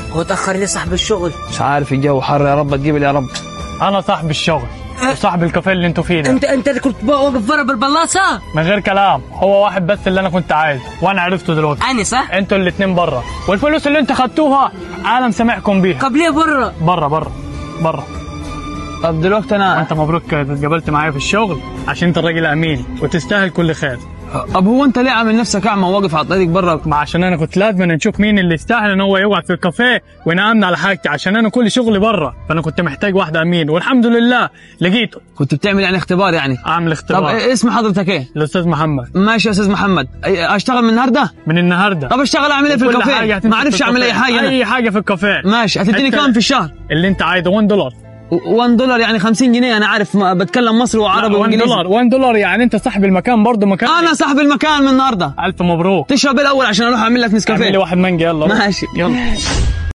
هو اتأخر ليه صاحب الشغل؟ مش عارف، الجو حر، يا رب تجيب لي يا رب. انا صاحب الشغل وصاحب الكافيه اللي انتوا فيه ده. انت اللي كنت واقف بره بالبلاصه؟ من غير كلام، هو واحد بس اللي انا كنت عايزه وانا عرفته دلوقتي. اني صح؟ انتوا الاتنين بره، والفلوس اللي انتوا خدتوها انا مسامحكم بيها. طب ليه بره؟ بره. طب دلوقتي انا انت مبروك اتقابلت معايا في الشغل عشان انت الراجل امين وتستاهل كل خير. طب هو انت ليه عامل نفسك اعمى واقف على الطريق بره؟ ما عشان انا كنت لازم نشوف مين اللي يستاهل ان هو يقعد في الكافيه وينامنا على حاجتي، عشان انا كل شغلي بره، فانا كنت محتاج واحد امين والحمد لله لقيته. كنت بتعمل يعني اختبار يعني؟ اعمل اختبار. طب اسم حضرتك ايه؟ الاستاذ محمد. ماشي يا استاذ محمد، اشتغل من النهارده؟ من النهارده. طب اشتغل اعمل ايه في الكافيه؟ ما اعرفش اعمل اي حاجه اي حاجه في الكافيه. ماشي، هتديني كام في الشهر؟ اللي انت عايزه $1. $1 يعني 50 جنيه. انا عارف بتكلم مصري وعربي وانجليزي. $1 يعني انت صاحب المكان برضه مكان. انا صاحب المكان من النهارده. الف مبروك. تشرب ايه الاول عشان اروح اعمل لك نسكافيه؟ اعمل لي واحد مانجا يلا. ماشي يلا.